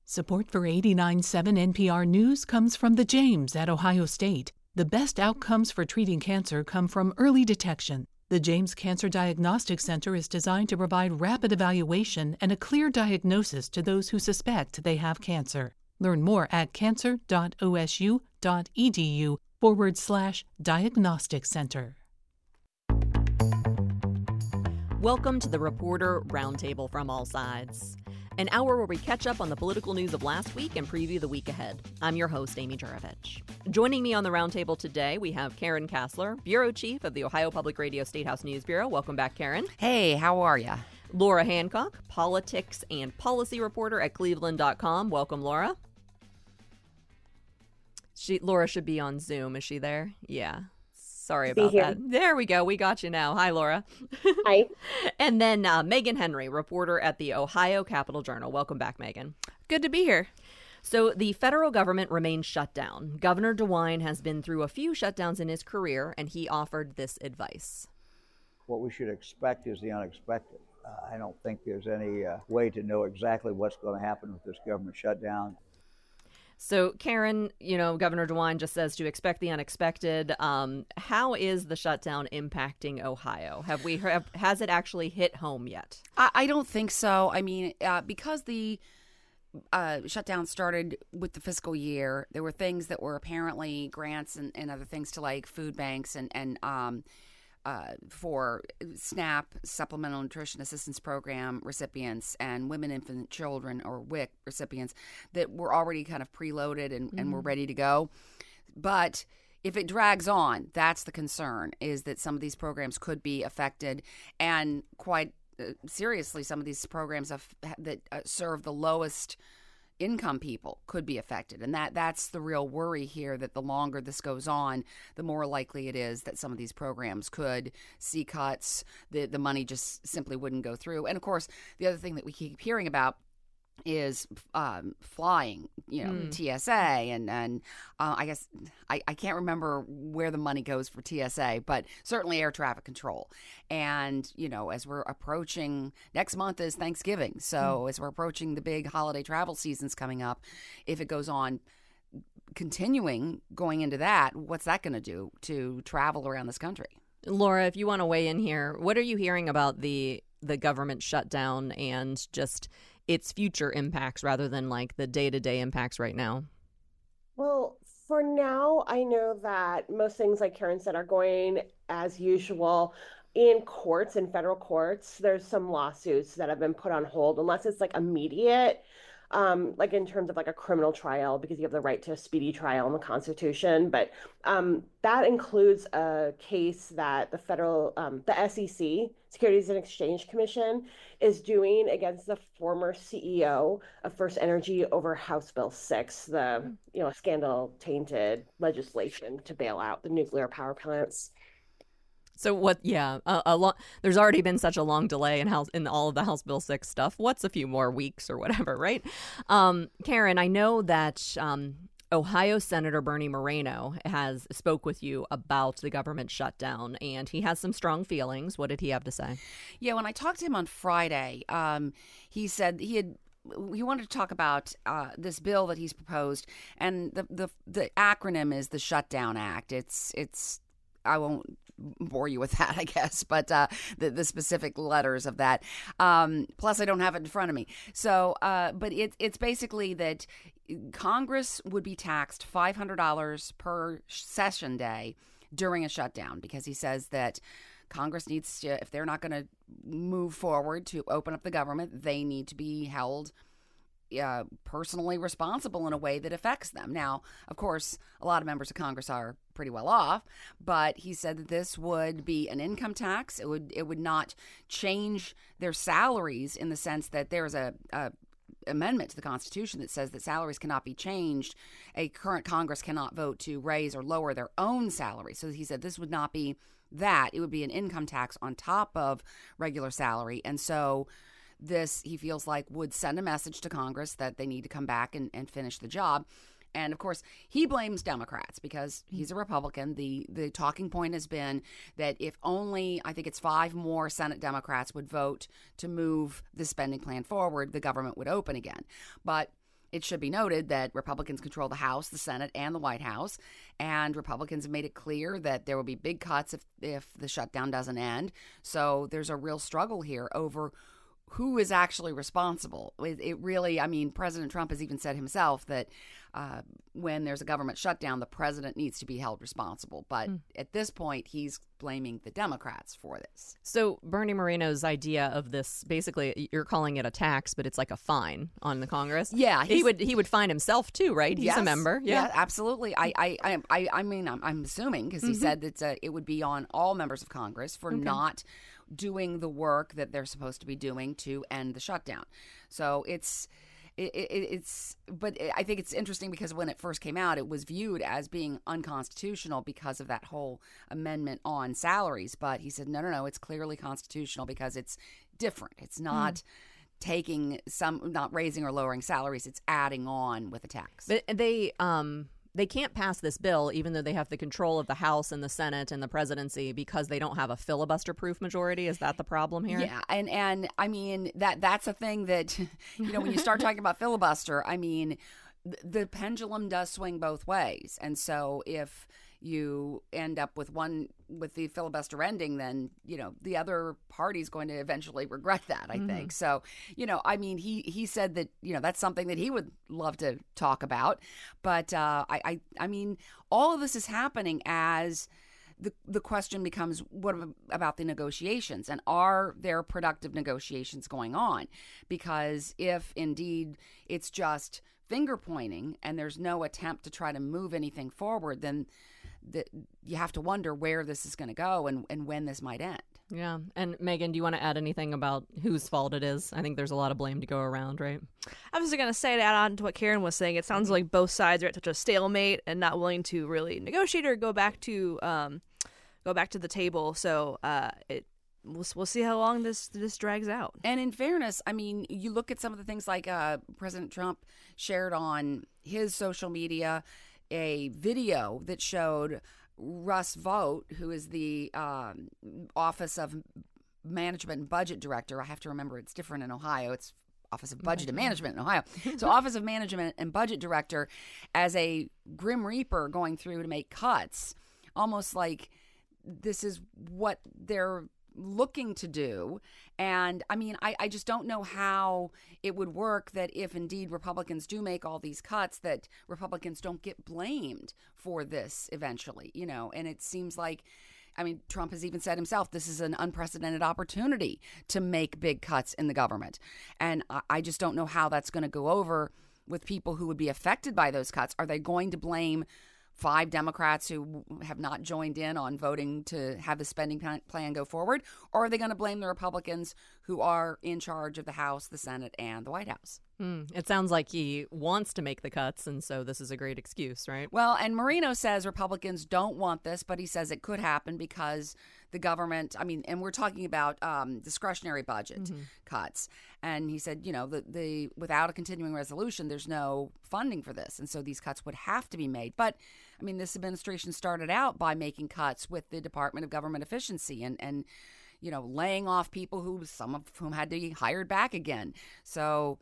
Support for 89.7 NPR News comes from the James at Ohio State. The best outcomes for treating cancer come from early detection. The James Cancer Diagnostic Center is designed to provide rapid evaluation and a clear diagnosis to those who suspect they have cancer. Learn more at cancer.osu.edu/diagnostic center. Welcome to the Reporter Roundtable from All Sides, an hour where we catch up on the political news of last week and preview the week ahead. I'm your host, Amy Juravich. Joining me on the roundtable today, we have Karen Kasler, Bureau Chief of the Ohio Public Radio Statehouse News Bureau. Welcome back, Karen. Hey, how are ya? Laura Hancock, politics and policy reporter at Cleveland.com. Welcome, Laura. Laura should be on Zoom. Is she there? Yeah. Sorry about that. There we go. We got you now. Hi, Laura. Hi. And then Megan Henry, reporter at the Ohio Capital Journal. Welcome back, Megan. Good to be here. So the federal government remains shut down. Governor DeWine has been through a few shutdowns in his career, and he offered this advice. What we should expect is the unexpected. I don't think there's any way to know exactly what's going to happen with this government shutdown. So, Karen, Governor DeWine just says to expect the unexpected. How is the shutdown impacting Ohio? Has it actually hit home yet? I don't think so. I mean, because the shutdown started with the fiscal year, there were things that were apparently grants and other things to like food banks and for SNAP, Supplemental Nutrition Assistance Program recipients, and Women, Infant, Children, or WIC recipients that were already kind of preloaded and were ready to go. But if it drags on, that's the concern, is that some of these programs could be affected, and quite seriously, some of these programs that serve the lowest income people could be affected. And that's the real worry here, that the longer this goes on, the more likely it is that some of these programs could see cuts, the money just simply wouldn't go through. And of course, the other thing that we keep hearing about is flying, TSA, and I guess I can't remember where the money goes for TSA, but certainly air traffic control. And, as we're approaching, next month is Thanksgiving. So as we're approaching the big holiday travel seasons coming up, if it goes on going into that, what's that going to do to travel around this country? Laura, if you want to weigh in here, what are you hearing about the government shutdown and just its future impacts rather than like the day-to-day impacts right now? Well, for now, I know that most things, like Karen said, are going as usual. In courts, in federal courts, there's some lawsuits that have been put on hold unless it's like immediate, like in terms of like a criminal trial, because you have the right to a speedy trial in the Constitution. But that includes a case that the SEC, Securities and Exchange Commission, is doing against the former CEO of First Energy over House Bill 6, the scandal-tainted legislation to bail out the nuclear power plants. So what? Yeah, there's already been such a long delay in all of the House Bill 6 stuff. What's a few more weeks or whatever, right? Karen, I know that Ohio Senator Bernie Moreno has spoke with you about the government shutdown, and he has some strong feelings. What did he have to say? Yeah, when I talked to him on Friday, he said he wanted to talk about this bill that he's proposed, and the acronym is the Shutdown Act. It's I won't bore you with that, I guess, but the specific letters of that. Plus, I don't have it in front of me. So, but it's basically that Congress would be taxed $500 per session day during a shutdown, because he says that Congress needs to, if they're not going to move forward to open up the government, they need to be held personally responsible in a way that affects them. Now, of course, a lot of members of Congress are pretty well off, but he said that this would be an income tax. It would not change their salaries, in the sense that there's a amendment to the Constitution that says that salaries cannot be changed. A current Congress cannot vote to raise or lower their own salary. So he said this would not be that. It would be an income tax on top of regular salary. And so this, he feels like, would send a message to Congress that they need to come back and finish the job. And, of course, he blames Democrats because he's a Republican. The talking point has been that if only, I think it's 5 more Senate Democrats would vote to move the spending plan forward, the government would open again. But It should be noted that Republicans control the House, the Senate, and the White House, and Republicans have made it clear that there will be big cuts if the shutdown doesn't end. So there's a real struggle here over who is actually responsible. It really, I mean, President Trump has even said himself that when there's a government shutdown, the president needs to be held responsible. But at this point, he's blaming the Democrats for this. So Bernie Moreno's idea of this, basically, you're calling it a tax, but it's like a fine on the Congress. Yeah, he would fine himself too, right? He's a member. Yeah, absolutely. I mean, I'm assuming because he said that it would be on all members of Congress for not doing the work that they're supposed to be doing to end the shutdown. So it's but I think it's interesting because when it first came out, it was viewed as being unconstitutional because of that whole amendment on salaries. But he said, no, it's clearly constitutional because it's different. It's not not raising or lowering salaries. It's adding on with a tax. But they can't pass this bill, even though they have the control of the House and the Senate and the presidency, because they don't have a filibuster-proof majority. Is that the problem here? Yeah, and I mean, that's a thing that, when you start talking about filibuster, I mean, the pendulum does swing both ways. And so if you end up with the filibuster ending, then, the other party's going to eventually regret that, I think. So, I mean, he said that, that's something that he would love to talk about. But I mean, all of this is happening as the question becomes, what about the negotiations? And are there productive negotiations going on? Because if indeed it's just finger pointing and there's no attempt to try to move anything forward, then you have to wonder where this is going to go and when this might end. Yeah. And Megan, do you want to add anything about whose fault it is? I think there's a lot of blame to go around, right? I was going to say, to add on to what Karen was saying, it sounds like both sides are at such a stalemate and not willing to really negotiate or go back to the table. So we'll see how long this drags out. And in fairness, I mean, you look at some of the things like President Trump shared on his social media a video that showed Russ Vought, who is the Office of Management and Budget Director. I have to remember it's different in Ohio. It's Office of Budget and Management in Ohio. So Office of Management and Budget Director as a Grim Reaper going through to make cuts, almost like this is what they're looking to do. And I mean, I just don't know how it would work that if indeed Republicans do make all these cuts, that Republicans don't get blamed for this eventually, and it seems like, I mean, Trump has even said himself, this is an unprecedented opportunity to make big cuts in the government. And I just don't know how that's going to go over with people who would be affected by those cuts. Are they going to blame 5 Democrats who have not joined in on voting to have the spending plan go forward? Or are they going to blame the Republicans who are in charge of the House, the Senate, and the White House? It sounds like he wants to make the cuts, and so this is a great excuse, right? Well, and Moreno says Republicans don't want this, but he says it could happen because the government, I mean, and we're talking about discretionary budget cuts. And he said, the without a continuing resolution, there's no funding for this. And so these cuts would have to be made. But, I mean, this administration started out by making cuts with the Department of Government Efficiency and laying off people some of whom had to be hired back again. So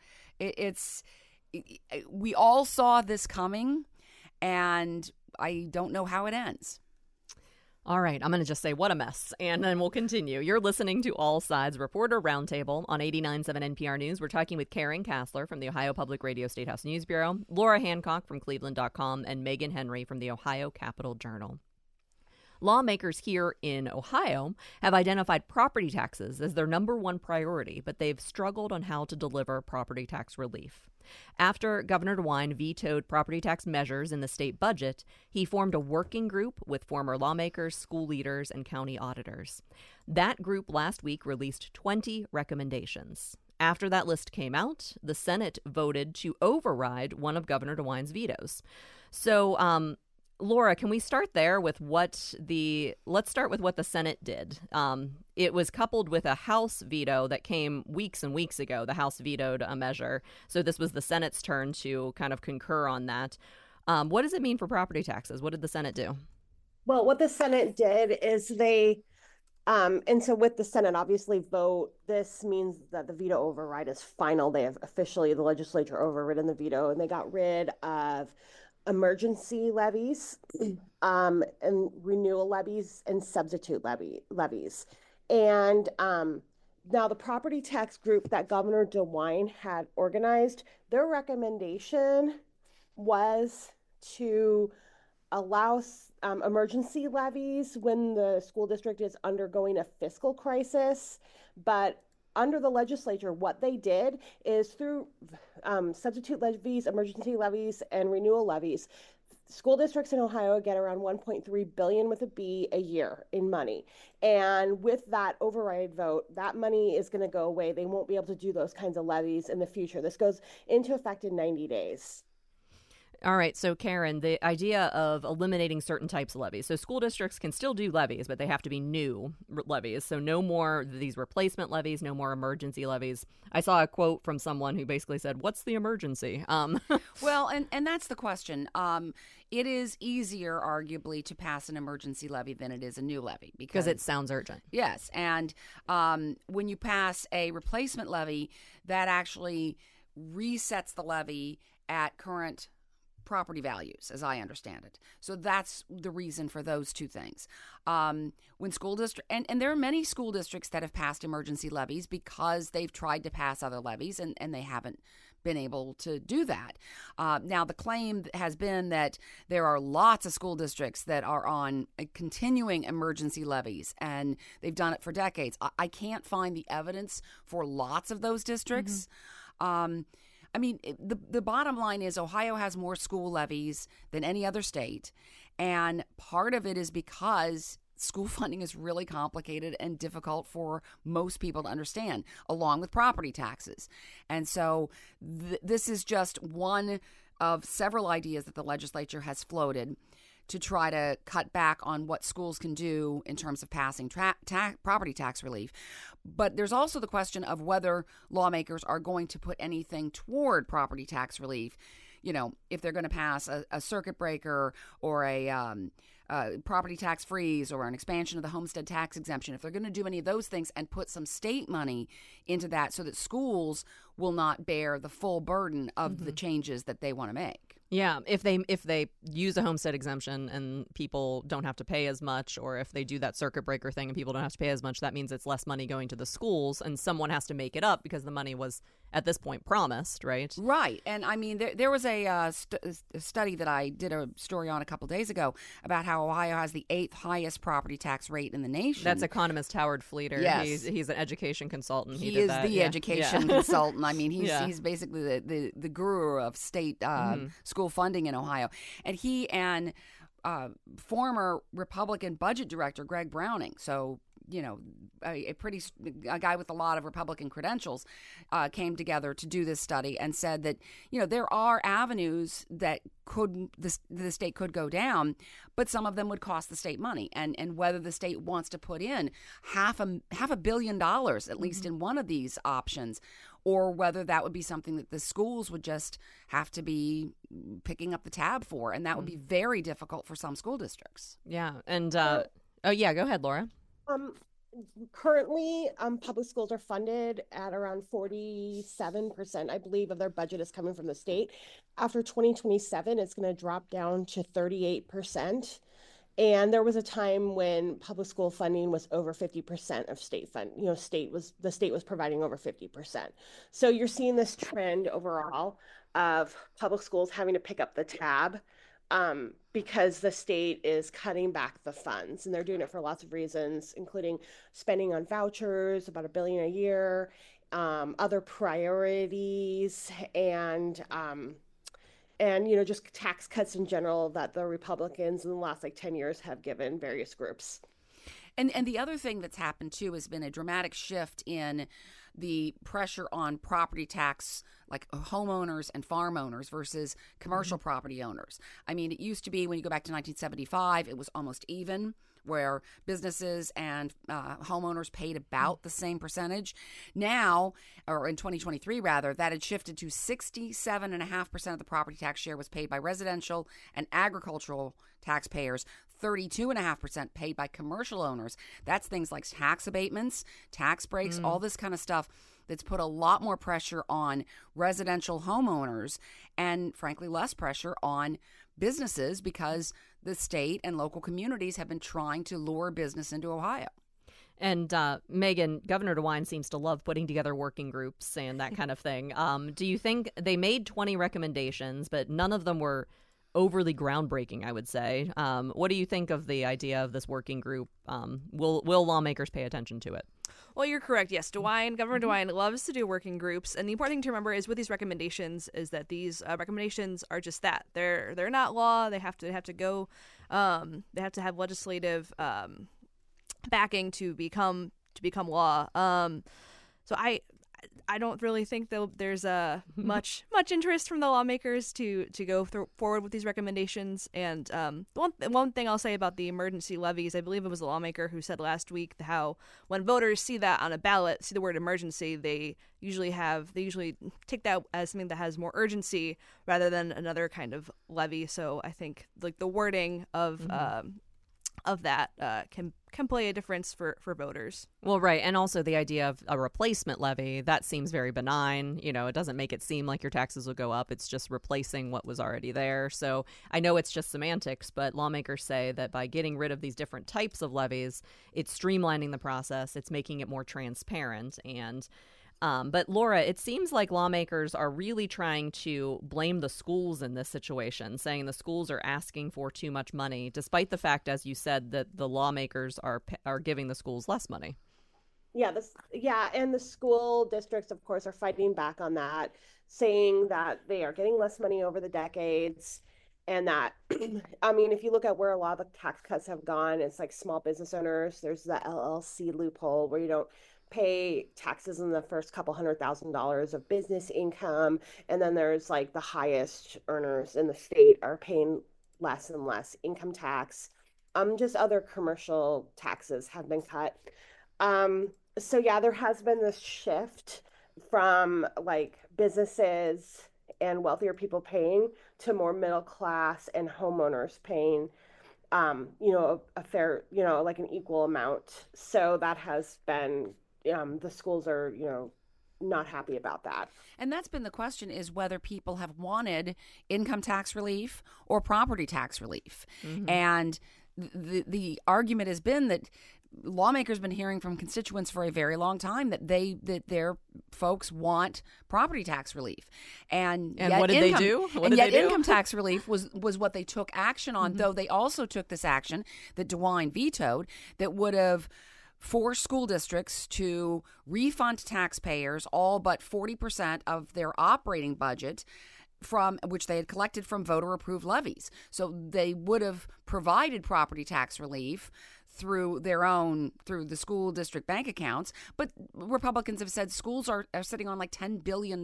we all saw this coming, and I don't know how it ends. All right, I'm going to just say what a mess, and then we'll continue. You're listening to All Sides Reporter Roundtable on 89.7 NPR News. We're talking with Karen Kassler from the Ohio Public Radio Statehouse News Bureau, Laura Hancock from Cleveland.com, and Megan Henry from the Ohio Capital Journal. Lawmakers here in Ohio have identified property taxes as their number one priority, but they've struggled on how to deliver property tax relief. After Governor DeWine vetoed property tax measures in the state budget, he formed a working group with former lawmakers, school leaders, and county auditors. That group last week released 20 recommendations. After that list came out, the Senate voted to override one of Governor DeWine's vetoes. So, Laura, can we start there with let's start with what the Senate did. It was coupled with a House veto that came weeks and weeks ago. The House vetoed a measure. So this was the Senate's turn to kind of concur on that. What does it mean for property taxes? What did the Senate do? Well, what the Senate did is they And so with the Senate obviously vote, this means that the veto override is final. They have officially, the legislature overridden the veto, and they got rid of emergency levies, and renewal levies and substitute levies. And now the property tax group that Governor DeWine had organized, their recommendation was to allow emergency levies when the school district is undergoing a fiscal crisis. But under the legislature, what they did is through substitute levies, emergency levies, and renewal levies, school districts in Ohio get around 1.3 billion with a B a year in money. And with that override vote, that money is going to go away. They won't be able to do those kinds of levies in the future. This goes into effect in 90 days. All right. So, Karen, the idea of eliminating certain types of levies. So school districts can still do levies, but they have to be new levies. So no more these replacement levies, no more emergency levies. I saw a quote from someone who basically said, what's the emergency? Well, and that's the question. It is easier, arguably, to pass an emergency levy than it is a new levy. Because it sounds urgent. Yes. And when you pass a replacement levy, that actually resets the levy at current property values, as I understand it. So that's the reason for those two things. When school district, and there are many school districts that have passed emergency levies because they've tried to pass other levies and they haven't been able to do that. Now, the claim has been that there are lots of school districts that are on continuing emergency levies, and they've done it for decades. I can't find the evidence for lots of those districts. Mm-hmm. I mean, the bottom line is Ohio has more school levies than any other state, and part of it is because school funding is really complicated and difficult for most people to understand, along with property taxes. And so this is just one of several ideas that the legislature has floated to try to cut back on what schools can do in terms of passing property tax relief. But there's also the question of whether lawmakers are going to put anything toward property tax relief. You know, if they're going to pass a circuit breaker or a property tax freeze or an expansion of the homestead tax exemption, if they're going to do any of those things and put some state money into that so that schools will not bear the full burden of the changes that they want to make. Yeah, if they use a homestead exemption and people don't have to pay as much, or if they do that circuit breaker thing and people don't have to pay as much, that means it's less money going to the schools, and someone has to make it up because the money was at this point promised, right? Right. And I mean, there was a study that I did a story on a couple days ago about how Ohio has the 8th highest property tax rate in the nation. That's economist Howard Fleeter. Yes. He's an education consultant. He is the education consultant. I mean, he's basically the guru of state school funding in Ohio. And he and former Republican budget director Greg Browning, so you know, a guy with a lot of Republican credentials, came together to do this study and said that, you know, there are avenues that the state could go down, but some of them would cost the state money. And whether the state wants to put in half $1 billion, at least in one of these options, or whether that would be something that the schools would just have to be picking up the tab for. And that would be very difficult for some school districts. Yeah. And, go ahead, Laura. Currently, public schools are funded at around 47%, I believe, of their budget is coming from the state. After 2027, it's going to drop down to 38%. And there was a time when public school funding was over 50% of state fund. You know, the state was providing over 50%. So you're seeing this trend overall of public schools having to pick up the tab. Because the state is cutting back the funds, and they're doing it for lots of reasons, including spending on vouchers, about $1 billion a year, other priorities, and you know, just tax cuts in general that the Republicans in the last 10 years have given various groups. And the other thing that's happened too has been a dramatic shift in the pressure on property tax, like homeowners and farm owners versus commercial property owners. I mean, it used to be, when you go back to 1975, it was almost even, where businesses and homeowners paid about the same percentage. Now, or in 2023 rather, that had shifted to 67.5% of the property tax share was paid by residential and agricultural taxpayers. 32.5% paid by commercial owners. That's things like tax abatements, tax breaks, all this kind of stuff that's put a lot more pressure on residential homeowners and, frankly, less pressure on businesses because the state and local communities have been trying to lure business into Ohio. And Megan, Governor DeWine seems to love putting together working groups and that kind of thing. Do you think they made 20 recommendations, but none of them were overly groundbreaking, I would say? What do you think of the idea of this working group? Will lawmakers pay attention to it? Well, you're correct. Yes, Governor DeWine loves to do working groups, and the important thing to remember is with these recommendations is that these recommendations are just that they're not law. They have to go. They have to have legislative backing to become law. So I don't really think there's much interest from the lawmakers to go forward with these recommendations. And the one thing I'll say about the emergency levies, I believe it was a lawmaker who said last week how when voters see that on a ballot, see the word emergency, they usually take that as something that has more urgency rather than another kind of levy. So I think like the wording of that can play a difference for voters. Well, right. And also the idea of a replacement levy, that seems very benign. You know, it doesn't make it seem like your taxes will go up. It's just replacing what was already there. So I know it's just semantics, but lawmakers say that by getting rid of these different types of levies, it's streamlining the process. It's making it more transparent. And but Laura, it seems like lawmakers are really trying to blame the schools in this situation, saying the schools are asking for too much money, despite the fact, as you said, that the lawmakers are giving the schools less money. Yeah, and the school districts, of course, are fighting back on that, saying that they are getting less money over the decades. And that, I mean, if you look at where a lot of the tax cuts have gone, it's like small business owners. There's the LLC loophole where you don't pay taxes in the first couple $100,000 of business income, and then there's like the highest earners in the state are paying less and less income tax. Just other commercial taxes have been cut. So yeah, there has been this shift from like businesses and wealthier people paying to more middle class and homeowners paying a fair, like an equal amount. So that has been the schools are, not happy about that. And that's been the question, is whether people have wanted income tax relief or property tax relief. Mm-hmm. And the argument has been that lawmakers have been hearing from constituents for a very long time that their folks want property tax relief. And what did they do? Income tax relief was what they took action on, though they also took this action that DeWine vetoed that would have forced school districts to refund taxpayers all but 40% of their operating budget from which they had collected from voter-approved levies. So they would have provided property tax relief through the school district bank accounts. But Republicans have said schools are sitting on like $10 billion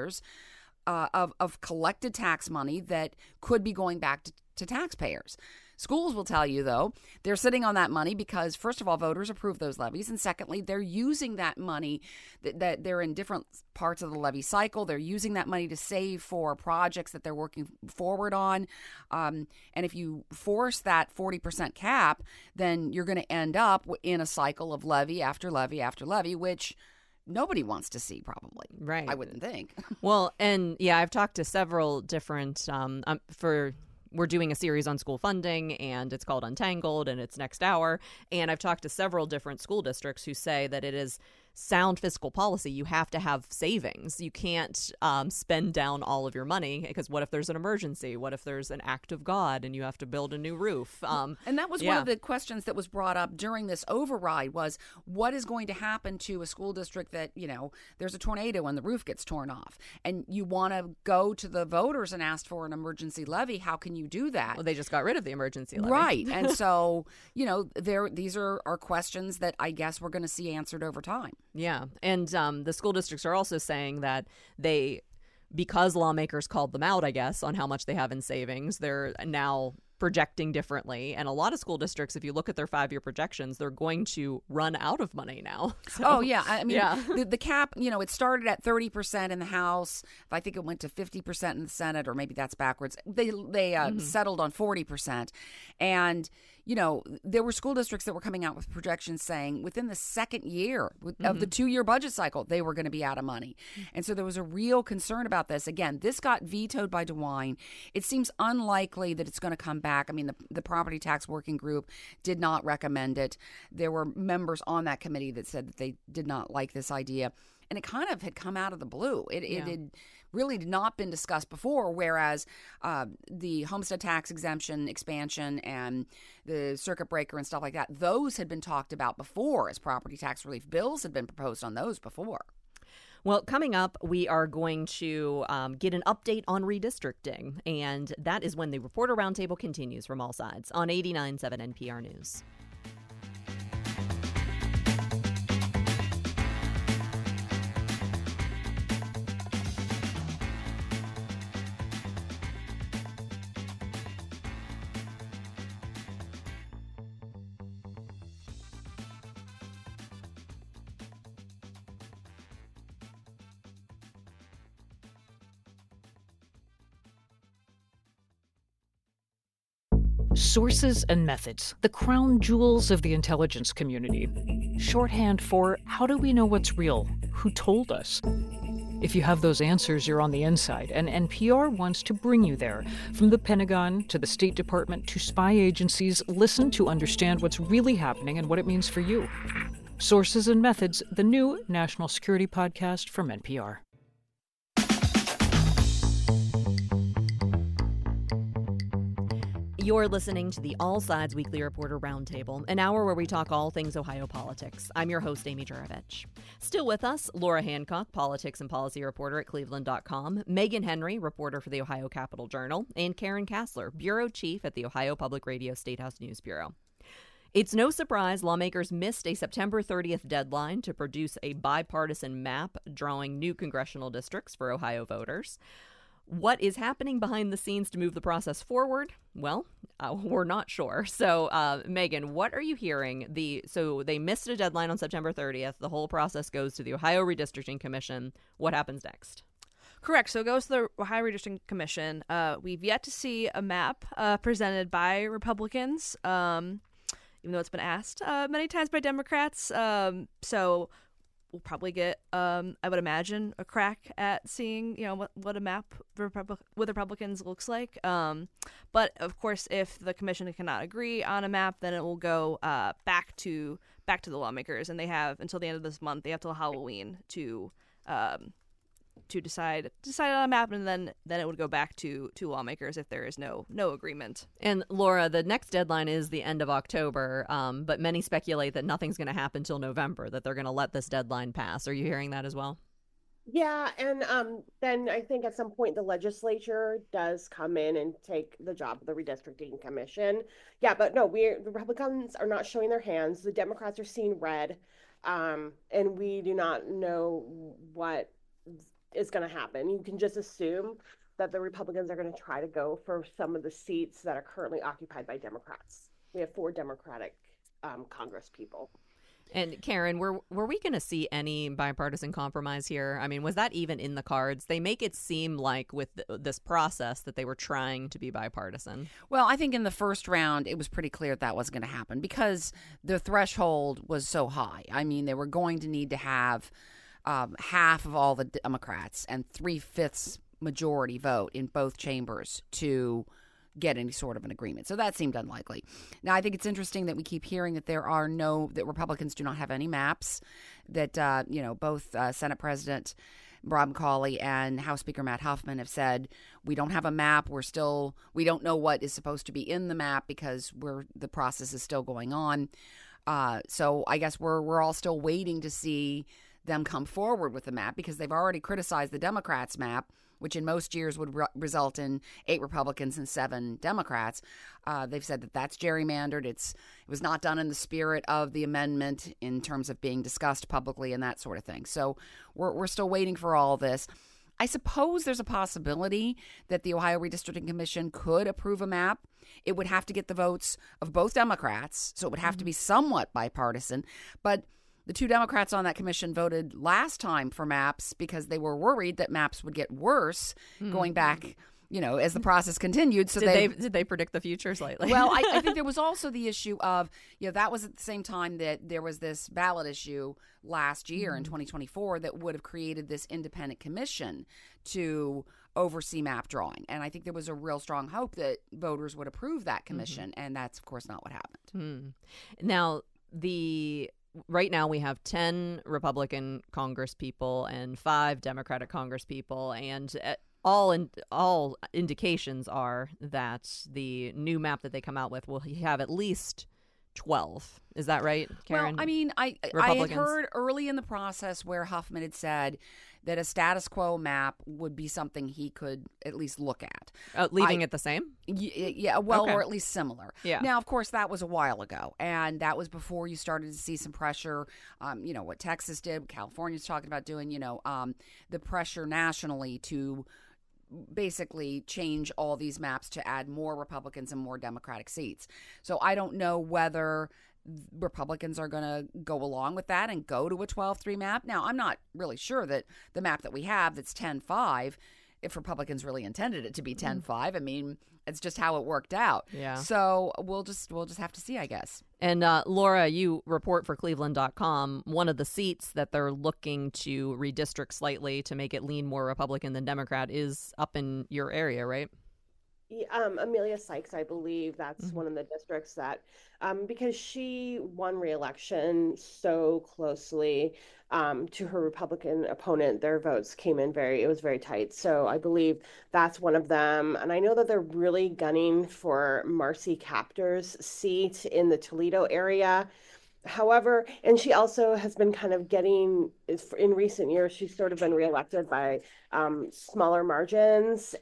of collected tax money that could be going back to taxpayers. Schools will tell you, though, they're sitting on that money because, first of all, voters approved those levies. And secondly, they're using that money that they're in different parts of the levy cycle. They're using that money to save for projects that they're working forward on. And if you force that 40% cap, then you're going to end up in a cycle of levy after levy after levy, which nobody wants to see, probably. Right. I wouldn't think. Well, and yeah, I've talked to several different we're doing a series on school funding, and it's called Untangled, and it's next hour. And I've talked to several different school districts who say that it is sound fiscal policy. You have to have savings. You can't spend down all of your money, because what if there's an emergency? What if there's an act of God and you have to build a new roof? And that was one of the questions that was brought up during this override was, what is going to happen to a school district that, there's a tornado and the roof gets torn off, and you want to go to the voters and ask for an emergency levy? How can you do that? Well, they just got rid of the emergency levy. Right. And so, these are questions that I guess we're going to see answered over time. Yeah. And the school districts are also saying that because lawmakers called them out, I guess, on how much they have in savings, they're now projecting differently. And a lot of school districts, if you look at their 5-year projections, they're going to run out of money now. So, oh, yeah. I mean, the cap, it started at 30% in the House. I think it went to 50% in the Senate, or maybe that's backwards. They settled on 40%. And there were school districts that were coming out with projections saying within the second year of the 2-year budget cycle, they were going to be out of money. And so there was a real concern about this. Again, this got vetoed by DeWine. It seems unlikely that it's going to come back. I mean, the property tax working group did not recommend it. There were members on that committee that said that they did not like this idea. And it kind of had come out of the blue. It had really not been discussed before, whereas the homestead tax exemption expansion and the circuit breaker and stuff like that, those had been talked about before as property tax relief bills had been proposed on those before. Well, coming up, we are going to get an update on redistricting, and that is when the Reporter Roundtable continues from all sides on 89.7 NPR News. Sources and methods, the crown jewels of the intelligence community. Shorthand for how do we know what's real? Who told us? If you have those answers, you're on the inside, and NPR wants to bring you there. From the Pentagon to the State Department to spy agencies, listen to understand what's really happening and what it means for you. Sources and Methods, the new national security podcast from NPR. You're listening to the All Sides Weekly Reporter Roundtable, an hour where we talk all things Ohio politics. I'm your host, Amy Juravich. Still with us, Laura Hancock, politics and policy reporter at Cleveland.com, Megan Henry, reporter for the Ohio Capital Journal, and Karen Kassler, bureau chief at the Ohio Public Radio Statehouse News Bureau. It's no surprise lawmakers missed a September 30th deadline to produce a bipartisan map drawing new congressional districts for Ohio voters. What is happening behind the scenes to move the process forward? Well, we're not sure. So, Megan, what are you hearing? So they missed a deadline on September 30th. The whole process goes to the Ohio Redistricting Commission. What happens next? Correct. So it goes to the Ohio Redistricting Commission. We've yet to see a map presented by Republicans, even though it's been asked many times by Democrats. So we'll probably get, I would imagine, a crack at seeing, what a map with Republicans looks like. But of course, if the commission cannot agree on a map, then it will go back to the lawmakers, and they have until the end of this month. They have till Halloween to decide on a map, and then it would go back to lawmakers if there is no agreement. And Laura, the next deadline is the end of October, but many speculate that nothing's going to happen till November, that they're going to let this deadline pass. Are you hearing that as well? Yeah, and then I think at some point the legislature does come in and take the job of the Redistricting Commission. Yeah, but no, the Republicans are not showing their hands. The Democrats are seeing red, and we do not know what is going to happen. You can just assume that the Republicans are going to try to go for some of the seats that are currently occupied by Democrats. We have 4 Democratic Congress people. And Karen, were we going to see any bipartisan compromise here? I mean, was that even in the cards? They make it seem like with this process that they were trying to be bipartisan. Well, I think in the first round, it was pretty clear that wasn't going to happen because the threshold was so high. I mean, they were going to need to have half of all the Democrats and 3/5 majority vote in both chambers to get any sort of an agreement. So that seemed unlikely. Now, I think it's interesting that we keep hearing that that Republicans do not have any maps, that, both Senate President Rob McCauley and House Speaker Matt Huffman have said, we don't have a map. We don't know what is supposed to be in the map because the process is still going on. So I guess we're all still waiting to see them come forward with a map because they've already criticized the Democrats' map, which in most years would result in 8 Republicans and 7 Democrats. They've said that that's gerrymandered. It was not done in the spirit of the amendment in terms of being discussed publicly and that sort of thing. So we're still waiting for all this. I suppose there's a possibility that the Ohio Redistricting Commission could approve a map. It would have to get the votes of both Democrats, so it would have to be somewhat bipartisan. But the 2 Democrats on that commission voted last time for maps because they were worried that maps would get worse going back, as the process continued. So did they predict the future slightly? Well, I think there was also the issue of, that was at the same time that there was this ballot issue last year in 2024 that would have created this independent commission to oversee map drawing. And I think there was a real strong hope that voters would approve that commission. And that's, of course, not what happened. Now, right now we have 10 Republican Congress people and 5 Democratic Congress people, and all indications are that the new map that they come out with will have at least 12. Is that right, Karen? Well, I mean, I had heard early in the process where Huffman had said that a status quo map would be something he could at least look at. Leaving it the same? Yeah, well, okay. Or at least similar. Yeah. Now, of course, that was a while ago, and that was before you started to see some pressure, what Texas did, what California's talking about doing, the pressure nationally to basically change all these maps to add more Republicans and more Democratic seats. So I don't know whether Republicans are going to go along with that and go to a 12-3 map. Now, I'm not really sure that the map that we have that's 10-5, if Republicans really intended it to be 10-5, I mean, it's just how it worked out. Yeah. So we'll just have to see, I guess. And Laura, you report for Cleveland.com. One of the seats that they're looking to redistrict slightly to make it lean more Republican than Democrat is up in your area, right? Amelia Sykes, I believe that's one of the districts that, because she won re-election so closely to her Republican opponent, their votes came in it was very tight. So I believe that's one of them. And I know that they're really gunning for Marcy Kaptur's seat in the Toledo area. However, and she also has been kind of getting, in recent years, she's sort of been reelected by smaller margins.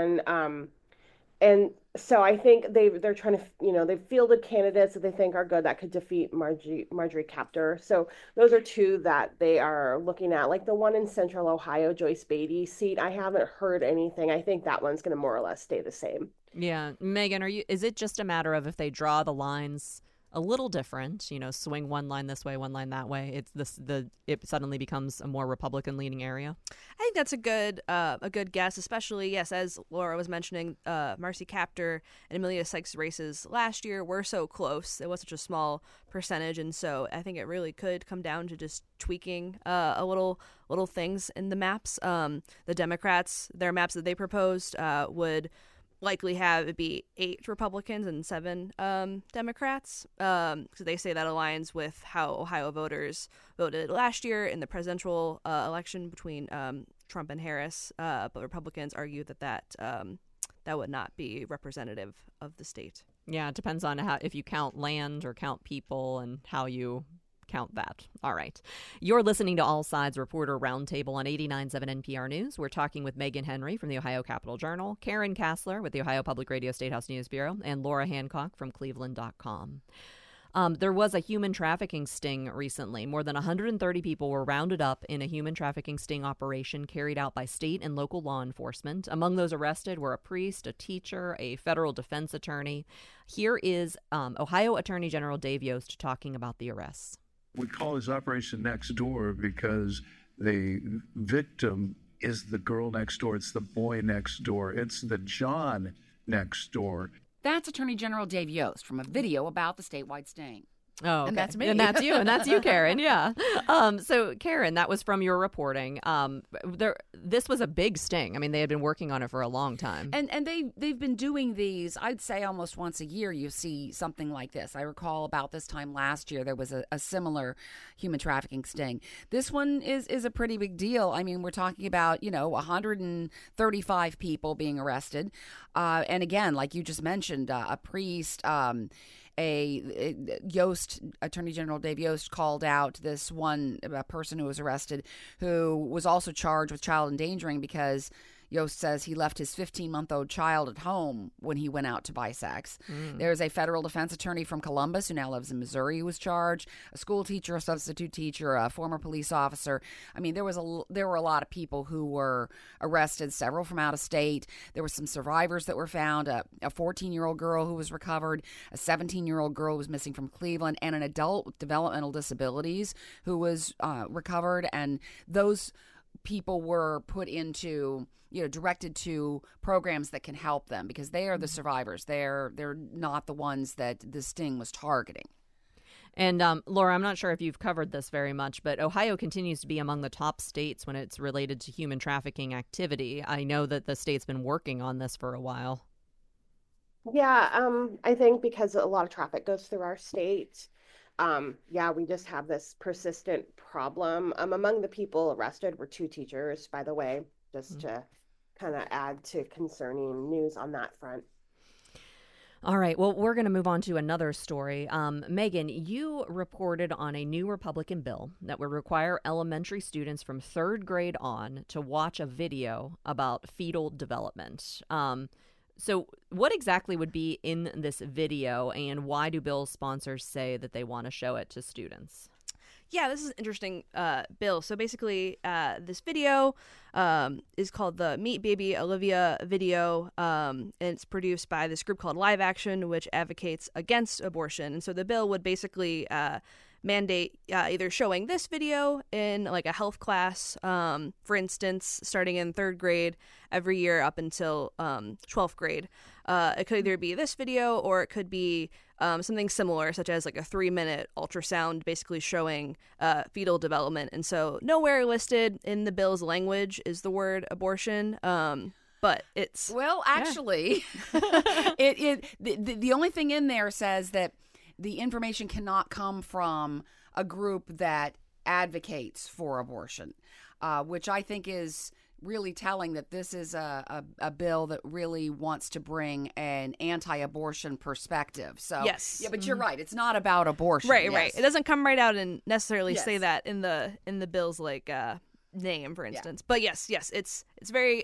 And so I think they're trying to, they've fielded candidates that they think are good that could defeat Marjorie Kaptur. So those are two that they are looking at. Like the one in Central Ohio, Joyce Beatty's seat, I haven't heard anything. I think that one's going to more or less stay the same. Yeah. Megan, is it just a matter of if they draw the lines a little different, swing one line this way, one line that way, it suddenly becomes a more Republican leaning area? I think that's a good guess, especially, yes, as Laura was mentioning, Marcy Kaptur and Amelia Sykes' races last year were so close. It was such a small percentage, and so I think it really could come down to just tweaking a little things in the maps. The Democrats, their maps that they proposed would likely have it be 8 Republicans and 7 Democrats. So they say that aligns with how Ohio voters voted last year in the presidential election between Trump and Harris. But Republicans argue that would not be representative of the state. Yeah, it depends on if you count land or count people and how you count that. All right. You're listening to All Sides Reporter Roundtable on 89.7 NPR News. We're talking with Megan Henry from the Ohio Capitol Journal, Karen Kassler with the Ohio Public Radio Statehouse News Bureau, and Laura Hancock from Cleveland.com. There was a human trafficking sting recently. More than 130 people were rounded up in a human trafficking sting operation carried out by state and local law enforcement. Among those arrested were a priest, a teacher, a federal defense attorney. Here is Ohio Attorney General Dave Yost talking about the arrests. We call this Operation Next Door because the victim is the girl next door. It's the boy next door. It's the John next door. That's Attorney General Dave Yost from a video about the statewide sting. Oh, okay. And that's me. And that's you. And that's you, Karen. Yeah. So, Karen, that was from your reporting. This was a big sting. I mean, they had been working on it for a long time. And they've been doing these, I'd say almost once a year you see something like this. I recall about this time last year there was a similar human trafficking sting. This one is a pretty big deal. I mean, we're talking about, 135 people being arrested. And again, like you just mentioned, a priest, Attorney General Dave Yost called out this one person who was arrested who was also charged with child endangering because Yost says he left his 15-month-old child at home when he went out to buy sex. There's a federal defense attorney from Columbus who now lives in Missouri who was charged, a school teacher, a substitute teacher, a former police officer. I mean, there were a lot of people who were arrested, several from out of state. There were some survivors that were found, a 14-year-old girl who was recovered, a 17-year-old girl who was missing from Cleveland, and an adult with developmental disabilities who was recovered. And those people were put into, directed to programs that can help them, because they are the survivors. They're not the ones that the sting was targeting. And Laura, I'm not sure if you've covered this very much, but Ohio continues to be among the top states when it's related to human trafficking activity. I know that the state's been working on this for a while. Yeah, I think because a lot of traffic goes through our state, we just have this persistent problem. Among the people arrested were 2 teachers, by the way, just to kind of add to concerning news on that front. All right. Well, we're going to move on to another story. Megan, you reported on a new Republican bill that would require elementary students from 3rd grade on to watch a video about fetal development. So what exactly would be in this video, and why do bill sponsors say that they want to show it to students? Yeah, this is an interesting bill. So basically, this video is called the Meet Baby Olivia video, and it's produced by this group called Live Action, which advocates against abortion. And so the bill would basically mandate either showing this video in like a health class, for instance, starting in 3rd grade every year up until 12th grade. It could either be this video, or it could be something similar, such as like a 3-minute ultrasound basically showing fetal development. And so nowhere listed in the bill's language is the word abortion. But it's... Well, actually, the only thing in there says that the information cannot come from a group that advocates for abortion, which I think is really telling that this is a bill that really wants to bring an anti-abortion perspective. So yes, yeah, but you're right. It's not about abortion. Right, yes. right. It doesn't come right out and necessarily Yes. say that in the bill's like name, for instance. But yes, it's very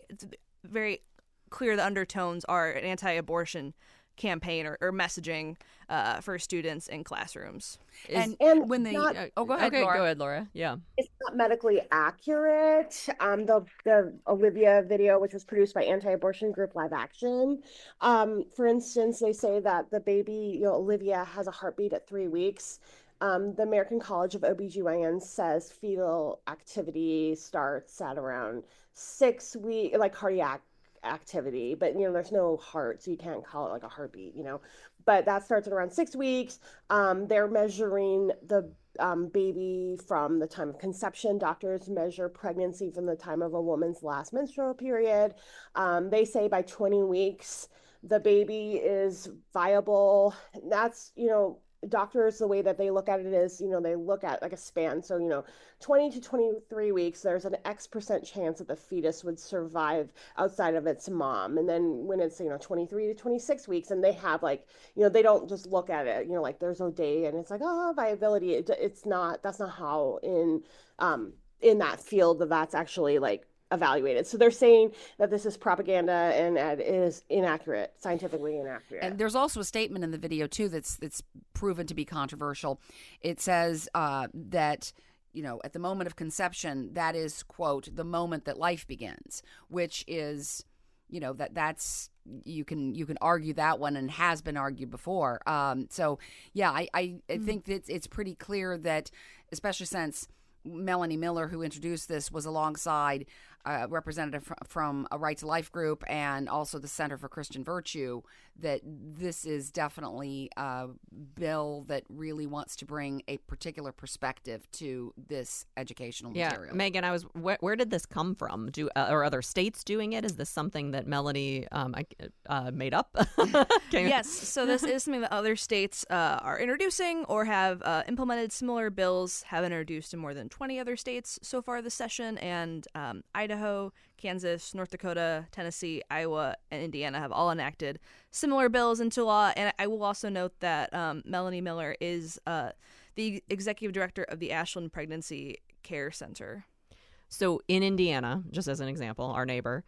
clear the undertones are an anti-abortion campaign or messaging for students in classrooms. And when they not- go ahead, Okay, Laura. go ahead, Laura. Yeah. It's not medically accurate. The Olivia video, which was produced by anti-abortion group Live Action, for instance, they say that the baby, Olivia, has a heartbeat at 3 weeks. The American College of OBGYN says fetal activity starts at around 6 weeks, like cardiac activity, but there's no heart, so you can't call it like a heartbeat, but that starts at around 6 weeks. They're measuring the baby from the time of conception. Doctors measure pregnancy from the time of a woman's last menstrual period. They say by 20 weeks the baby is viable. That's doctors, the way that they look at it is, they look at like a span. So, 20 to 23 weeks, there's an X% chance that the fetus would survive outside of its mom. And then when it's, 23 to 26 weeks, and they have like, they don't just look at it, like there's no day and it's like, oh, viability. That's not how in that field that's actually like evaluated. So they're saying that this is propaganda and it is inaccurate, scientifically inaccurate. And there's also a statement in the video too that's proven to be controversial. It says that at the moment of conception, that is, quote, the moment that life begins, which is that's you can argue that one, and has been argued before. So yeah, I think that it's pretty clear that, especially since Melanie Miller, who introduced this, was alongside a representative from a Right to Life group and also the Center for Christian Virtue, that this is definitely a bill that really wants to bring a particular perspective to this educational material. Megan, where did this come from? Are other states doing it? Is this something that Melanie made up? Yes, so this is something that other states are introducing or have implemented. Similar bills have introduced in more than 20 other states so far this session, and Idaho, Kansas, North Dakota, Tennessee, Iowa, and Indiana have all enacted similar bills into law. And I will also note that Melanie Miller is the executive director of the Ashland Pregnancy Care Center. So in Indiana, just as an example, our neighbor,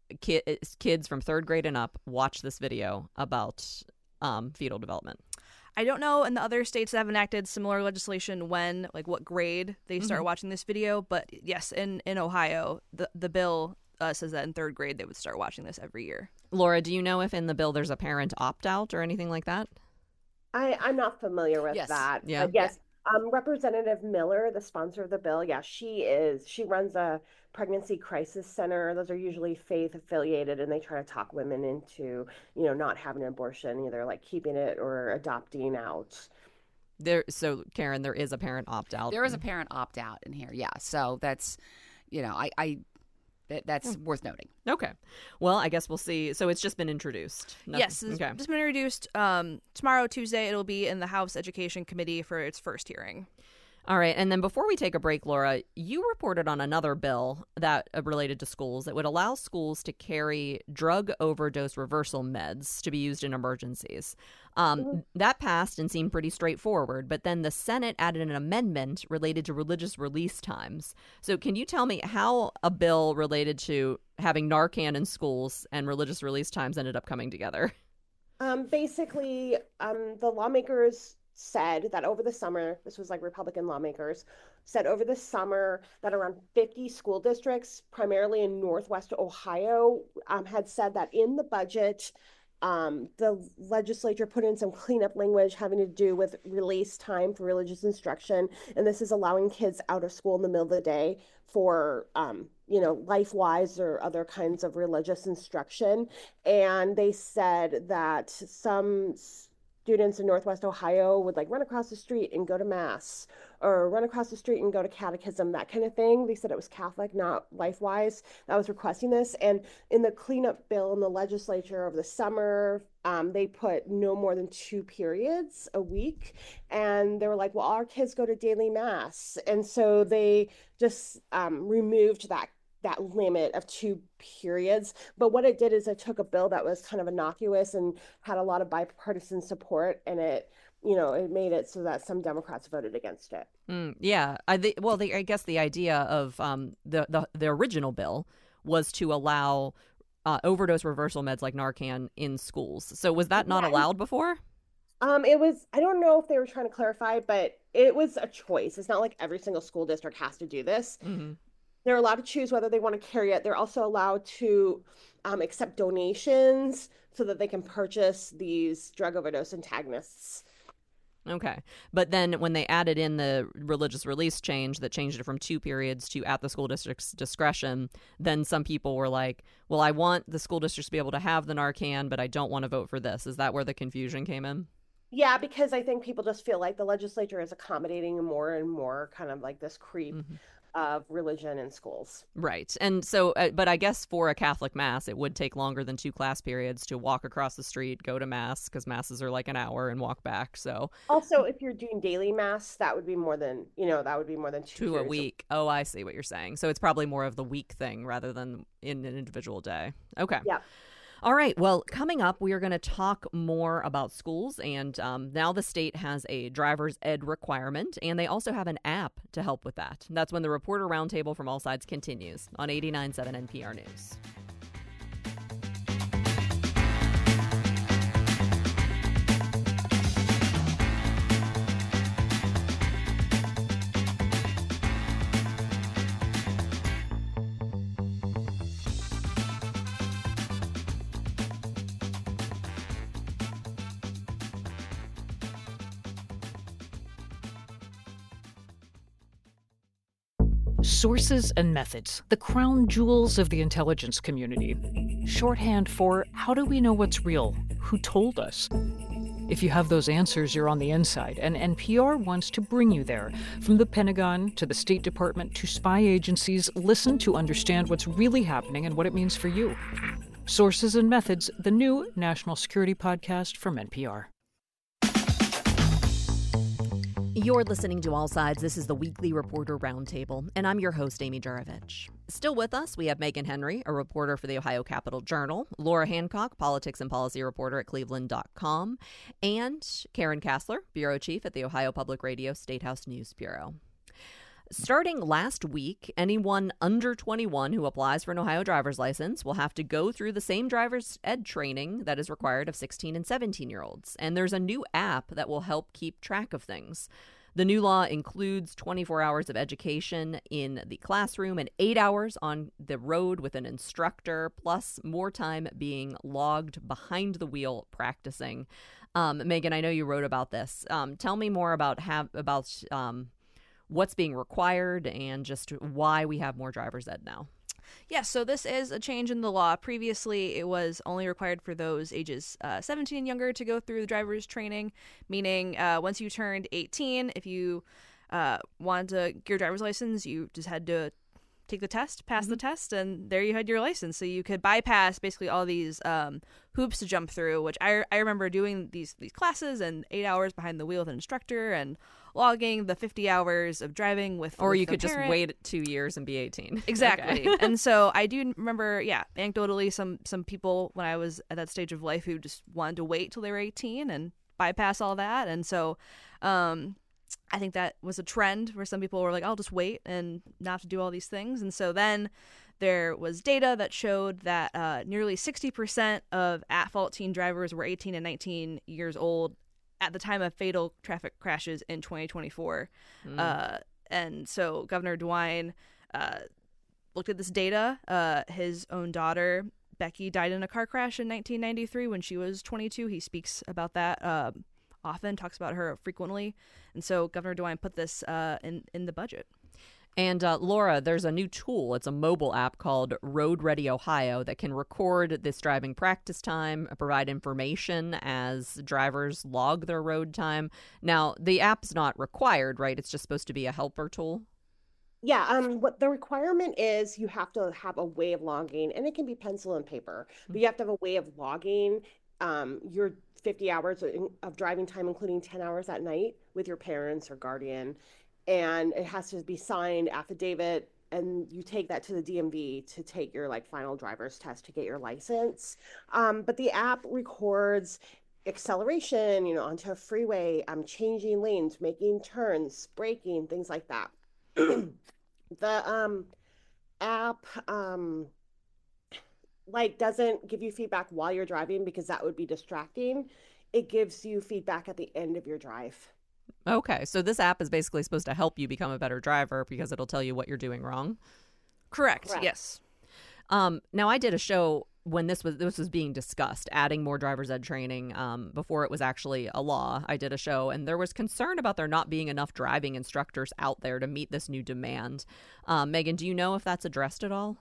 kids from 3rd grade and up watch this video about fetal development. I don't know in the other states that have enacted similar legislation what grade they start watching this video. But yes, in Ohio, the bill says that in 3rd grade they would start watching this every year. Laura, do you know if in the bill there's a parent opt-out or anything like that? I'm not familiar with Yes. that. Yeah. But yes, Representative Miller, the sponsor of the bill, yeah, she runs a pregnancy crisis center. Those are usually faith affiliated, and they try to talk women into, not having an abortion, either like keeping it or adopting out. So Karen, there is a parent opt out. There is a parent opt out in here. Yeah. So that's, that's worth noting. Okay. Well, I guess we'll see. So it's just been introduced. Yes, it's just been introduced. Tomorrow, Tuesday, it'll be in the House Education Committee for its first hearing. All right. And then before we take a break, Laura, you reported on another bill that related to schools that would allow schools to carry drug overdose reversal meds to be used in emergencies. That passed and seemed pretty straightforward, but then the Senate added an amendment related to religious release times. So can you tell me how a bill related to having Narcan in schools and religious release times ended up coming together? Basically, the lawmakers said that over the summer, this was like Republican lawmakers, said over the summer that around 50 school districts, primarily in Northwest Ohio, had said that in the budget, the legislature put in some cleanup language having to do with release time for religious instruction. And this is allowing kids out of school in the middle of the day for, LifeWise or other kinds of religious instruction. And they said that some students in Northwest Ohio would like run across the street and go to mass, or run across the street and go to catechism, that kind of thing. They said it was Catholic, not LifeWise, that was requesting this. And in the cleanup bill in the legislature over the summer, they put no more than 2 periods a week. And they were like, well, our kids go to daily mass. And so they just removed that limit of 2 periods. But what it did is it took a bill that was kind of innocuous and had a lot of bipartisan support, and it made it so that some Democrats voted against it. Yeah. I guess the idea of the original bill was to allow overdose reversal meds like Narcan in schools. So was that not allowed before? It was, I don't know if they were trying to clarify, but it was a choice. It's not like every single school district has to do this. Mm-hmm. They're allowed to choose whether they want to carry it. They're also allowed to accept donations so that they can purchase these drug overdose antagonists. Okay. But then when they added in the religious release change that changed it from 2 periods to at the school district's discretion, then some people were like, well, I want the school districts to be able to have the Narcan, but I don't want to vote for this. Is that where the confusion came in? Yeah, because I think people just feel like the legislature is accommodating more and more kind of like this creep of religion in schools. Right. And so, but I guess for a Catholic mass, it would take longer than 2 class periods to walk across the street, go to mass, because masses are like an hour, and walk back. So also, if you're doing daily mass, that would be more than, 2 a week. Oh, I see what you're saying. So it's probably more of the week thing rather than in an individual day. Okay. Yeah. All right. Well, coming up, we are going to talk more about schools. And now the state has a driver's ed requirement, and they also have an app to help with that. That's when the Reporter Roundtable from All Sides continues on 89.7 NPR News. Sources and methods, the crown jewels of the intelligence community. Shorthand for how do we know what's real? Who told us? If you have those answers, you're on the inside, and NPR wants to bring you there. From the Pentagon to the State Department to spy agencies, listen to understand what's really happening and what it means for you. Sources and Methods, the new national security podcast from NPR. You're listening to All Sides. This is the weekly Reporter Roundtable, and I'm your host, Amy Juravich. Still with us, we have Megan Henry, a reporter for the Ohio Capitol Journal, Laura Hancock, politics and policy reporter at Cleveland.com, and Karen Kassler, bureau chief at the Ohio Public Radio Statehouse News Bureau. Starting last week, anyone under 21 who applies for an Ohio driver's license will have to go through the same driver's ed training that is required of 16 and 17-year-olds. And there's a new app that will help keep track of things. The new law includes 24 hours of education in the classroom and 8 hours on the road with an instructor, plus more time being logged behind the wheel practicing. Megan, I know you wrote about this. Tell me more about what's being required and just why we have more driver's ed now. Yeah, so this is a change in the law. Previously, it was only required for those ages 17 and younger to go through the driver's training, meaning once you turned 18, if you wanted to get your driver's license, you just had to take the test, pass the test, and there you had your license. So you could bypass basically all these hoops to jump through, which I remember doing these classes and 8 hours behind the wheel with an instructor and logging the 50 hours of driving with Or with you the could parent. just wait 2 years and be 18. Exactly. Okay. And so I do remember, anecdotally, some people when I was at that stage of life who just wanted to wait till they were 18 and bypass all that. And so I think that was a trend where some people were like, I'll just wait and not have to do all these things. And so then there was data that showed that nearly 60% of at-fault teen drivers were 18 and 19 years old at the time of fatal traffic crashes in 2024. And so Governor DeWine looked at this data. His own daughter, Becky, died in a car crash in 1993 when she was 22. He speaks about that often, talks about her frequently. And so Governor DeWine put this in the budget. And Laura, there's a new tool. It's a mobile app called Road Ready Ohio that can record this driving practice time, provide information as drivers log their road time. Now, the app's not required, right? It's just supposed to be a helper tool. Yeah, what the requirement is, you have to have a way of logging, and it can be pencil and paper, but you have to have a way of logging your 50 hours of driving time, including 10 hours at night with your parents or guardian. And it has to be signed affidavit, and you take that to the DMV to take your final driver's test to get your license. But the app records acceleration, onto a freeway, changing lanes, making turns, braking, things like that. The app doesn't give you feedback while you're driving because that would be distracting. It gives you feedback at the end of your drive. Okay, so this app is basically supposed to help you become a better driver because it'll tell you what you're doing wrong. Correct. Yes. Now, I did a show when this was being discussed, adding more driver's ed training before it was actually a law. I did a show, and there was concern about there not being enough driving instructors out there to meet this new demand. Megan, do you know if that's addressed at all?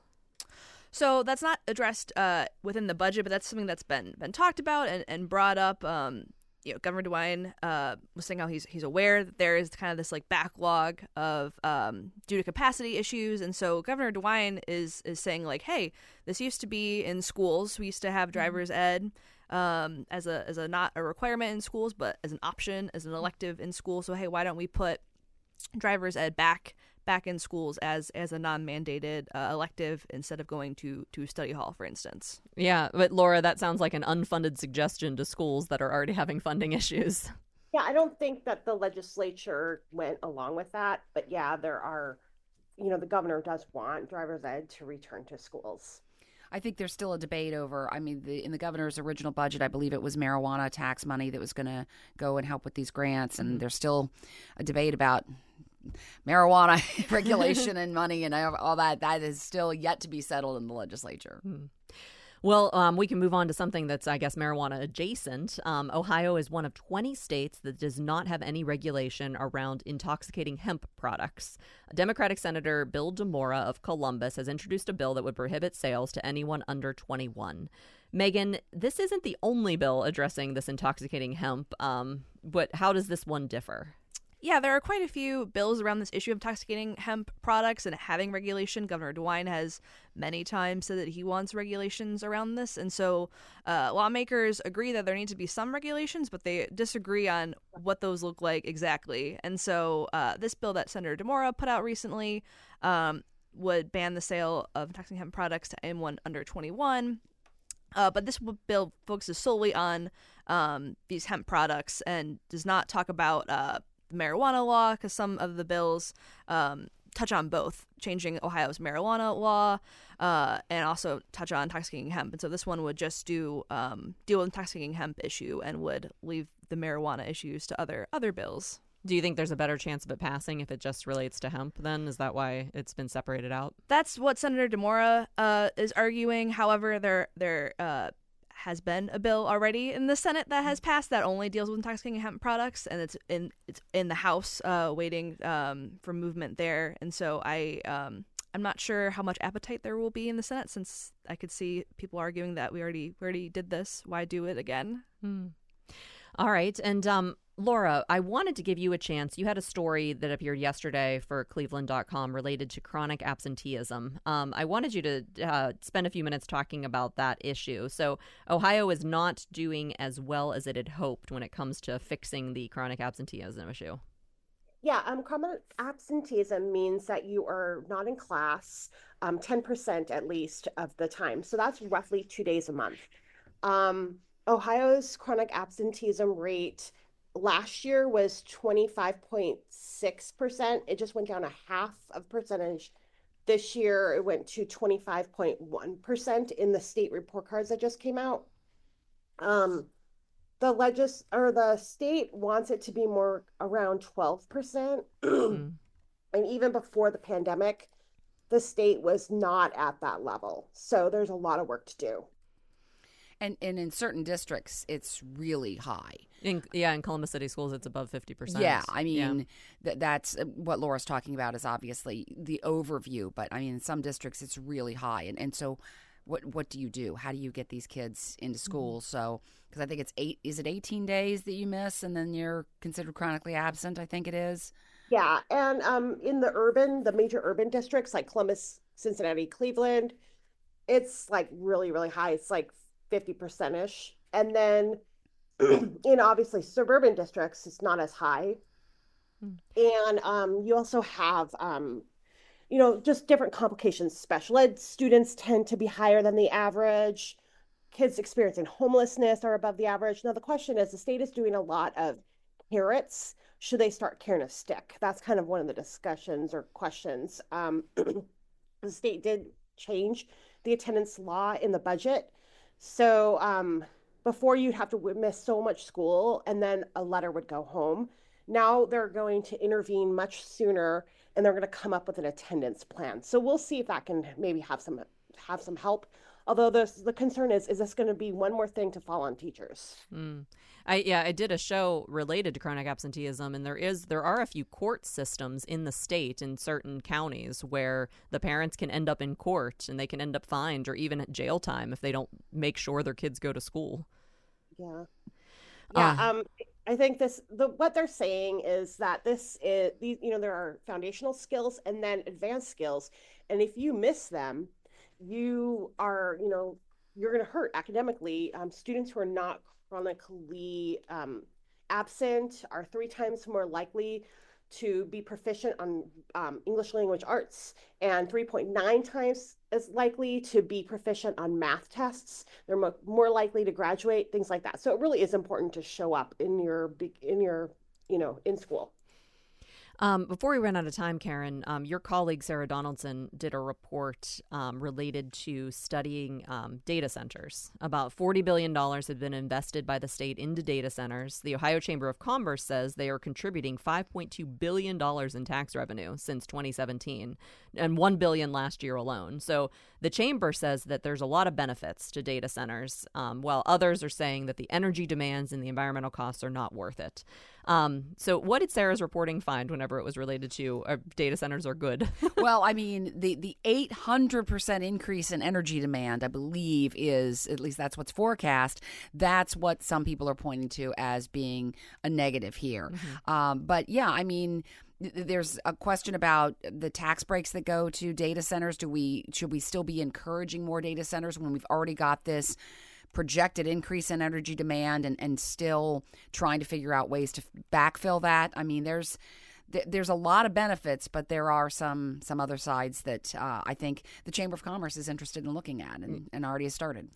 So that's not addressed within the budget, but that's something that's been talked about and brought up. Governor DeWine was saying how he's aware that there is kind of this backlog of due to capacity issues, and so Governor DeWine is saying hey, this used to be in schools. We used to have driver's ed as a not a requirement in schools, but as an option, as an elective in school. So hey, why don't we put driver's ed back in schools as a non-mandated elective instead of going to study hall, for instance. Yeah, but Laura, that sounds like an unfunded suggestion to schools that are already having funding issues. Yeah, I don't think that the legislature went along with that, but yeah, there are, the governor does want driver's ed to return to schools. I think there's still a debate over, in the governor's original budget, I believe it was marijuana tax money that was going to go and help with these grants, and there's still a debate about marijuana regulation and money and all that. That is still yet to be settled in the legislature. Well, we can move on to something that's, I guess, marijuana adjacent. Ohio is one of 20 states that does not have any regulation around intoxicating hemp products. Democratic Senator Bill DeMora of Columbus has introduced a bill that would prohibit sales to anyone under 21. Megan, this isn't the only bill addressing this intoxicating hemp, but how does this one differ? Yeah, there are quite a few bills around this issue of intoxicating hemp products and having regulation. Governor DeWine has many times said that he wants regulations around this. And so lawmakers agree that there need to be some regulations, but they disagree on what those look like exactly. And so this bill that Senator DeMora put out recently would ban the sale of intoxicating hemp products to anyone under 21. But this bill focuses solely on these hemp products and does not talk about the marijuana law, because some of the bills touch on both, changing Ohio's marijuana law and also touch on intoxicating hemp. And so this one would just deal with intoxicating hemp issue and would leave the marijuana issues to other bills. Do you think there's a better chance of it passing if it just relates to hemp then? Is that why it's been separated out? That's what Senator DeMora is arguing. However, there has been a bill already in the Senate that has passed that only deals with intoxicating hemp products, and it's in the House waiting for movement there. And so I'm not sure how much appetite there will be in the Senate, since I could see people arguing that we already did this. Why do it again? All right. And Laura, I wanted to give you a chance. You had a story that appeared yesterday for Cleveland.com related to chronic absenteeism. I wanted you to spend a few minutes talking about that issue. So Ohio is not doing as well as it had hoped when it comes to fixing the chronic absenteeism issue. Yeah, chronic absenteeism means that you are not in class 10% at least of the time. So that's roughly 2 days a month. Ohio's chronic absenteeism rate last year was 25.6%. It just went down a half of percentage. This year, it went to 25.1% in the state report cards that just came out. The state wants it to be more around 12%. And even before the pandemic, the state was not at that level. So there's a lot of work to do. And in certain districts, it's really high. In Columbus City Schools, it's above 50%. Yeah, I mean, that's what Laura's talking about is obviously the overview. But, I mean, in some districts, it's really high. And so what do you do? How do you get these kids into school? So, because I think it's 18 days that you miss, and then you're considered chronically absent, I think it is. Yeah, and in the major urban districts like Columbus, Cincinnati, Cleveland, it's like really, really high. It's like 50%-ish. And then in obviously suburban districts, it's not as high. And you also have, just different complications. Special ed students tend to be higher than the average. Kids experiencing homelessness are above the average. Now, the question is, the state is doing a lot of carrots. Should they start carrying a stick? That's kind of one of the discussions or questions. The state did change the attendance law in the budget. So before you'd have to miss so much school and then a letter would go home. Now they're going to intervene much sooner, and they're going to come up with an attendance plan. So we'll see if that can maybe have some help. Although the concern is this going to be one more thing to fall on teachers? I did a show related to chronic absenteeism, and there are a few court systems in the state in certain counties where the parents can end up in court and they can end up fined or even at jail time if they don't make sure their kids go to school. Yeah. I think what they're saying is that there are foundational skills and then advanced skills, and if you miss them, you are, you're going to hurt academically. Students who are not chronically absent are 3 times more likely to be proficient on English language arts, and 3.9 times as likely to be proficient on math tests. They're more likely to graduate, things like that. So it really is important to show up in school. Before we run out of time, Karen, your colleague Sarah Donaldson did a report related to studying data centers. About $40 billion have been invested by the state into data centers. The Ohio Chamber of Commerce says they are contributing $5.2 billion in tax revenue since 2017, and $1 billion last year alone. So the chamber says that there's a lot of benefits to data centers, while others are saying that the energy demands and the environmental costs are not worth it. So what did Sarah's reporting find whenever it was related to data centers are good? Well, I mean, the 800% increase in energy demand, I believe, is, at least that's what's forecast. That's what some people are pointing to as being a negative here. But yeah, I mean, there's a question about the tax breaks that go to data centers. Should we still be encouraging more data centers when we've already got this projected increase in energy demand and still trying to figure out ways to backfill that? I mean, there's a lot of benefits, but there are some other sides that I think the Chamber of Commerce is interested in looking at and already has started.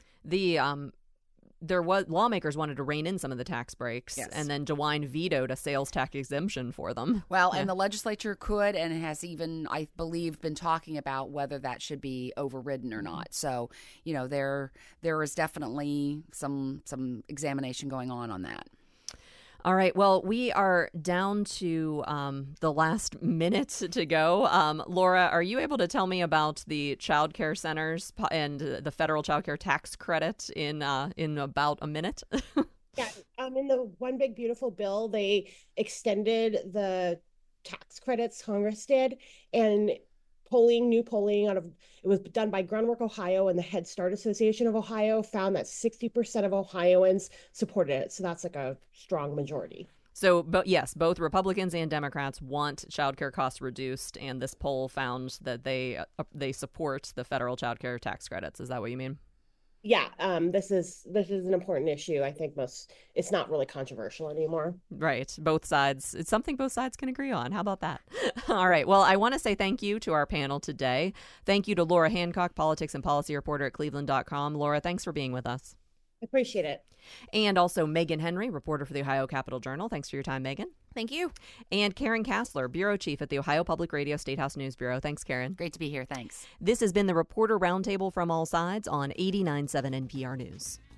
Lawmakers wanted to rein in some of the tax breaks, yes, and then DeWine vetoed a sales tax exemption for them. Well, and the legislature could and has even, I believe, been talking about whether that should be overridden or not. So, there is definitely some examination going on that. All right. Well, we are down to the last minute to go. Laura, are you able to tell me about the child care centers and the federal child care tax credit in about a minute? Yeah, in the One Big Beautiful Bill, they extended the tax credits Congress did, and new polling it was done by Groundwork Ohio and the Head Start Association of Ohio found that 60% of Ohioans supported it. So that's like a strong majority. So, but yes, both Republicans and Democrats want childcare costs reduced, and this poll found that they support the federal childcare tax credits. Is that what you mean? Yeah, this is an important issue. I think it's not really controversial anymore. Right. Both sides. It's something both sides can agree on. How about that? All right. Well, I want to say thank you to our panel today. Thank you to Laura Hancock, politics and policy reporter at Cleveland.com. Laura, thanks for being with us. I appreciate it. And also Megan Henry, reporter for the Ohio Capitol Journal. Thanks for your time, Megan. Thank you. And Karen Kassler, bureau chief at the Ohio Public Radio Statehouse News Bureau. Thanks, Karen. Great to be here. Thanks. This has been the Reporter Roundtable from All Sides on 89.7 NPR News.